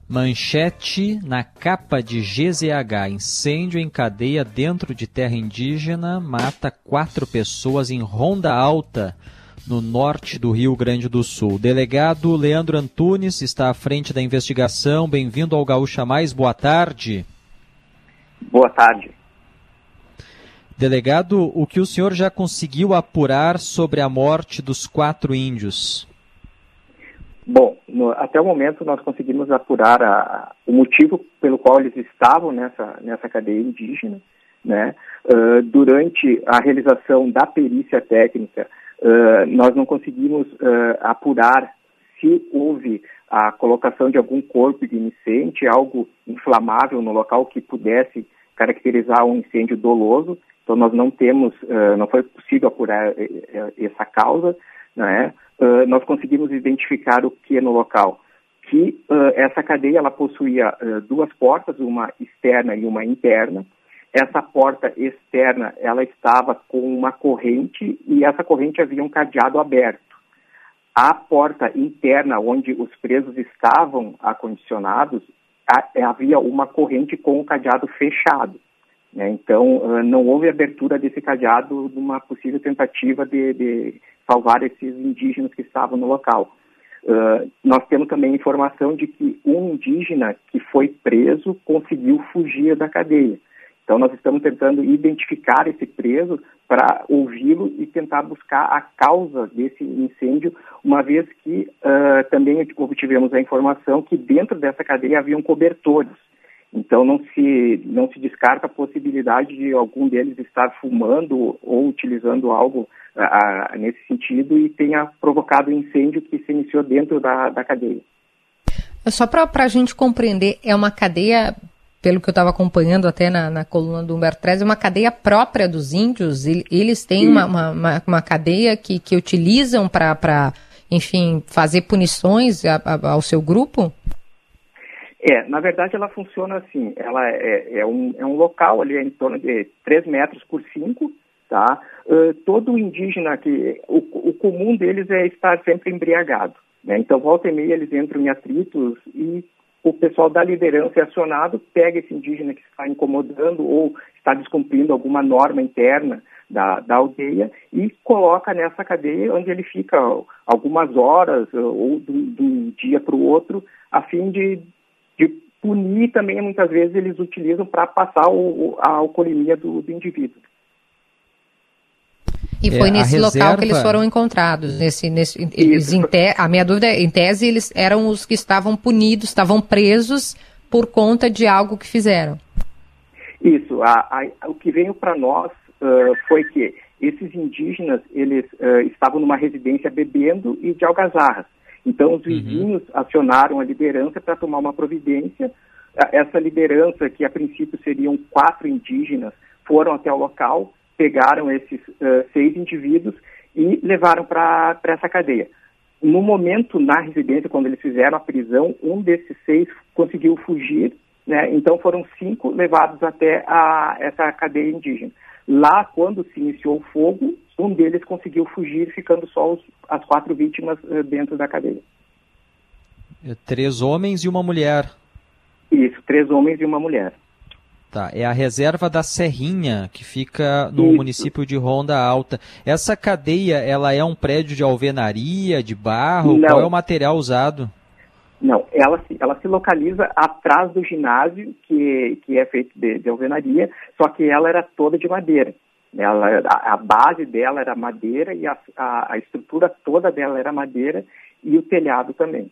Manchete na capa de GZH. Incêndio em cadeia dentro de terra indígena mata 4 pessoas em Ronda Alta, no norte do Rio Grande do Sul. Delegado Leandro Antunes está à frente da investigação. Bem-vindo ao Gaúcha Mais. Boa tarde. Boa tarde. Delegado, o que o senhor já conseguiu apurar sobre a morte dos 4 índios? Bom, até o momento nós conseguimos apurar o motivo pelo qual eles estavam nessa cadeia indígena, né? Durante a realização da perícia técnica, nós não conseguimos apurar se houve a colocação de algum corpo ignicente, algo inflamável no local que pudesse caracterizar um incêndio doloso. Então nós não temos, não foi possível apurar essa causa, né? Nós conseguimos identificar o que no local, que essa cadeia ela possuía 2 portas, uma externa e uma interna. Essa porta externa ela estava com uma corrente e essa corrente havia um cadeado aberto. A porta interna, onde os presos estavam acondicionados, havia uma corrente com o cadeado fechado. Então, não houve abertura desse cadeado numa possível tentativa de salvar esses indígenas que estavam no local. Nós temos também informação de que um indígena que foi preso conseguiu fugir da cadeia. Então, nós estamos tentando identificar esse preso para ouvi-lo e tentar buscar a causa desse incêndio, uma vez que também obtivemos a informação que dentro dessa cadeia haviam cobertores. Então, não se descarta a possibilidade de algum deles estar fumando ou utilizando algo nesse sentido e tenha provocado o incêndio que se iniciou dentro da cadeia. Só para a gente compreender, é uma cadeia, pelo que eu estava acompanhando até na coluna do Humberto Treze, é uma cadeia própria dos índios? Eles têm uma cadeia que utilizam para, enfim, fazer punições ao seu grupo? Na verdade ela funciona assim, ela é um local ali em torno de 3 metros por 5, tá? Todo indígena, o comum deles é estar sempre embriagado, né? Então volta e meia eles entram em atritos e o pessoal da liderança é acionado, pega esse indígena que está incomodando ou está descumprindo alguma norma interna da aldeia e coloca nessa cadeia onde ele fica algumas horas ou de um dia para o outro, a fim de punir também, muitas vezes, eles utilizam para passar a alcoolemia do indivíduo. E foi nesse local que eles foram encontrados. A minha dúvida é, em tese, eles eram os que estavam punidos, estavam presos por conta de algo que fizeram. Isso. O que veio para nós foi que esses indígenas, eles estavam numa residência bebendo e de algazarras. Então, os vizinhos acionaram a liderança para tomar uma providência. Essa liderança, que a princípio seriam 4 indígenas, foram até o local, pegaram esses 6 indivíduos e levaram para essa cadeia. No momento, na residência, quando eles fizeram a prisão, um desses 6 conseguiu fugir, né? Então foram 5 levados até essa cadeia indígena. Lá, quando se iniciou o fogo, um deles conseguiu fugir, ficando só as 4 vítimas dentro da cadeia. 3 homens e uma mulher. Isso, 3 homens e uma mulher. Tá, é a reserva da Serrinha, que fica no município de Ronda Alta. Essa cadeia, ela é um prédio de alvenaria, de barro? Não. Qual é o material usado? Não, ela se localiza atrás do ginásio, que é feito de alvenaria, só que ela era toda de madeira. A base dela era madeira e a estrutura toda dela era madeira e o telhado também.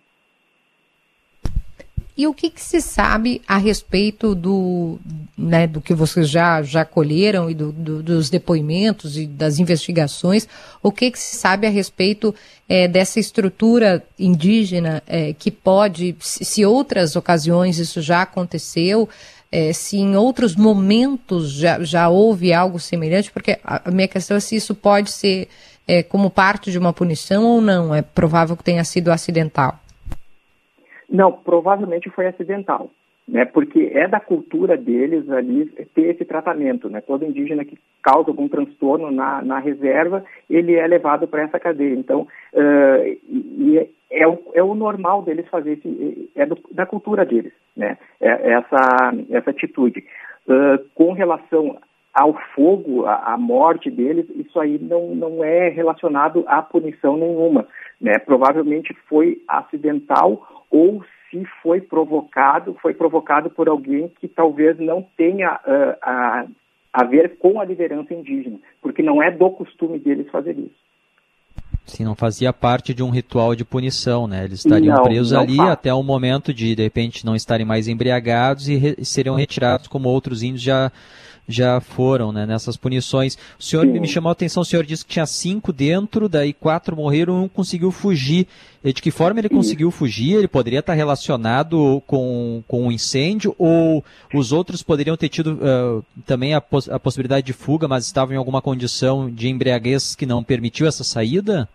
E o que se sabe a respeito do que vocês já colheram e dos depoimentos e das investigações? O que se sabe a respeito dessa estrutura indígena que pode, se outras ocasiões isso já aconteceu, se em outros momentos já houve algo semelhante? Porque a minha questão é se isso pode ser como parte de uma punição ou não. É provável que tenha sido acidental. Não, provavelmente foi acidental, né? Porque é da cultura deles ali ter esse tratamento, né? Todo indígena que causa algum transtorno na reserva, ele é levado para essa cadeia. Então, é o normal deles fazer, da cultura deles, né? Essa atitude. Com relação ao fogo, à morte deles, isso aí não é relacionado a punição nenhuma, né? Provavelmente foi acidental, ou se foi provocado por alguém que talvez não tenha a ver com a liderança indígena, porque não é do costume deles fazer isso. Sim, não fazia parte de um ritual de punição, né? Eles estariam presos ali até o momento de repente, não estarem mais embriagados e seriam retirados como outros índios já foram, né, nessas punições. O senhor me chamou a atenção, o senhor disse que tinha 5 dentro, daí 4 morreram e 1 conseguiu fugir. E de que forma ele conseguiu fugir? Ele poderia estar relacionado com o incêndio, ou os outros poderiam ter tido também a possibilidade de fuga, mas estavam em alguma condição de embriaguez que não permitiu essa saída?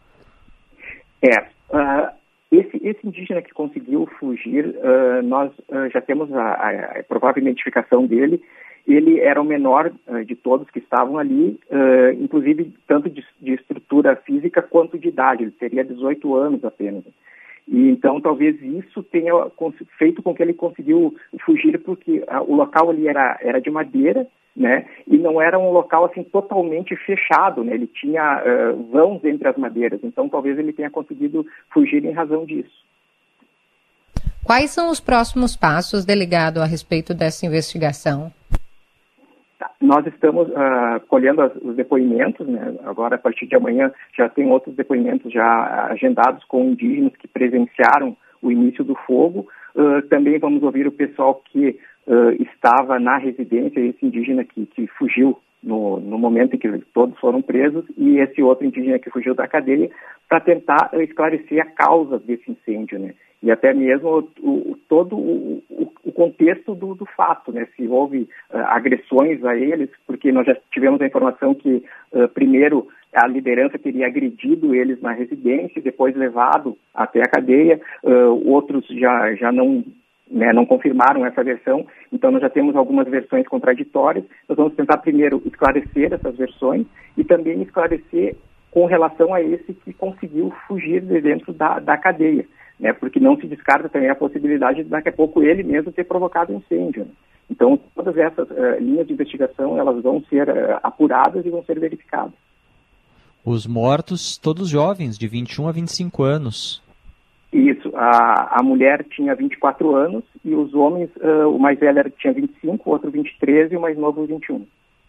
Esse indígena que conseguiu fugir, nós já temos a provável identificação dele. Ele era o menor de todos que estavam ali, inclusive tanto de estrutura física quanto de idade. Ele teria 18 anos apenas. E então talvez isso tenha feito com que ele conseguiu fugir, porque o local ali era de madeira, né? E não era um local assim totalmente fechado, né? Ele tinha vãos entre as madeiras. Então talvez ele tenha conseguido fugir em razão disso. Quais são os próximos passos, delegado, a respeito dessa investigação? Nós estamos colhendo os depoimentos, né? Agora, a partir de amanhã, já tem outros depoimentos já agendados com indígenas que presenciaram o início do fogo. Também vamos ouvir o pessoal que estava na residência, esse indígena que fugiu no momento em que todos foram presos, e esse outro indígena que fugiu da cadeia, para tentar esclarecer a causa desse incêndio, né? E até mesmo todo o contexto do fato, né? Se houve agressões a eles, porque nós já tivemos a informação que, primeiro, a liderança teria agredido eles na residência e depois levado até a cadeia. Outros já não confirmaram essa versão, então nós já temos algumas versões contraditórias. Nós vamos tentar primeiro esclarecer essas versões e também esclarecer com relação a esse que conseguiu fugir de dentro da cadeia, né? Porque não se descarta também a possibilidade de daqui a pouco ele mesmo ter provocado incêndio, né? Então todas essas linhas de investigação, elas vão ser apuradas e vão ser verificadas. Os mortos, todos jovens, de 21 a 25 anos. Isso, a mulher tinha 24 anos e os homens, o mais velho tinha 25, o outro 23 e o mais novo 21.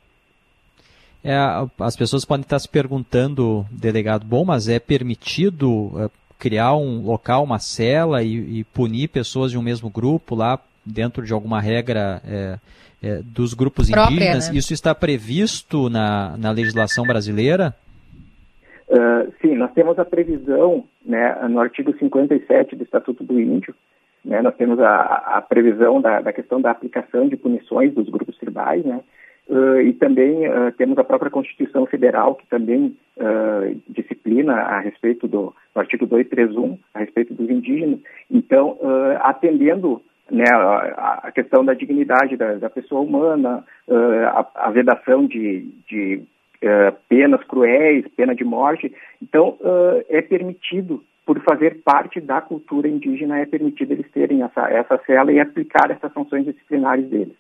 As pessoas podem estar se perguntando, delegado, mas é permitido criar um local, uma cela e punir pessoas de um mesmo grupo lá dentro de alguma regra dos grupos própria, indígenas? Né? Isso está previsto na legislação brasileira? Sim, nós temos a previsão, né, no artigo 57 do Estatuto do Índio, né, nós temos a previsão da questão da aplicação de punições dos grupos tribais, né, e também temos a própria Constituição Federal, que também disciplina a respeito do artigo 231, a respeito dos indígenas. Então, atendendo, né, a questão da dignidade da pessoa humana, a vedação de penas cruéis, pena de morte. Então, é permitido, por fazer parte da cultura indígena, é permitido eles terem essa cela e aplicar essas sanções disciplinares deles.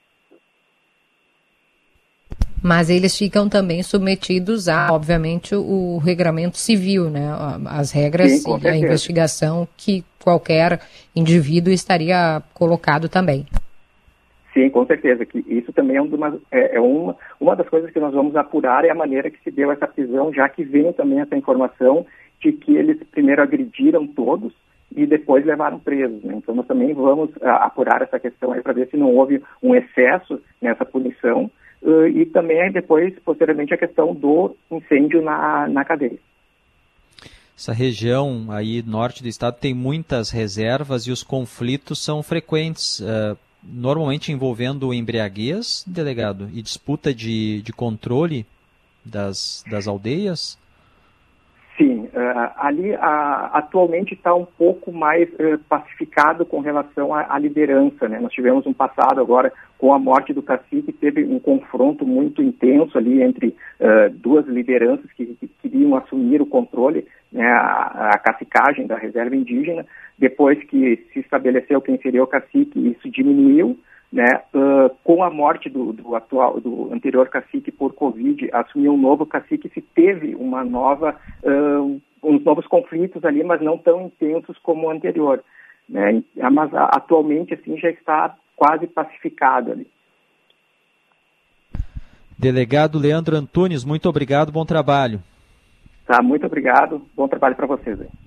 Mas eles ficam também submetidos a, obviamente, o regramento civil, né? As regras. Sim, e a investigação que qualquer indivíduo estaria colocado também. Sim, com certeza, que isso também é uma das coisas que nós vamos apurar, é a maneira que se deu essa prisão, já que veio também essa informação de que eles primeiro agrediram todos e depois levaram presos, né? Então nós também vamos apurar essa questão aí para ver se não houve um excesso nessa punição e também depois, posteriormente, a questão do incêndio na cadeia. Essa região aí, norte do estado, tem muitas reservas e os conflitos são frequentes, normalmente envolvendo embriaguez, delegado, e disputa de controle das aldeias? Sim, ali atualmente está um pouco mais pacificado com relação à liderança, né? Nós tivemos um passado agora com a morte do cacique, teve um confronto muito intenso ali entre duas lideranças que queriam assumir o controle, né, a cacicagem da reserva indígena. Depois que se estabeleceu quem seria o cacique, isso diminuiu, né? Com a morte do anterior cacique por Covid, assumiu um novo cacique, se teve uns novos conflitos ali, mas não tão intensos como o anterior, né? Mas atualmente assim já está quase pacificado ali. Delegado Leandro Antunes, muito obrigado, bom trabalho. Tá, muito obrigado, bom trabalho para vocês aí.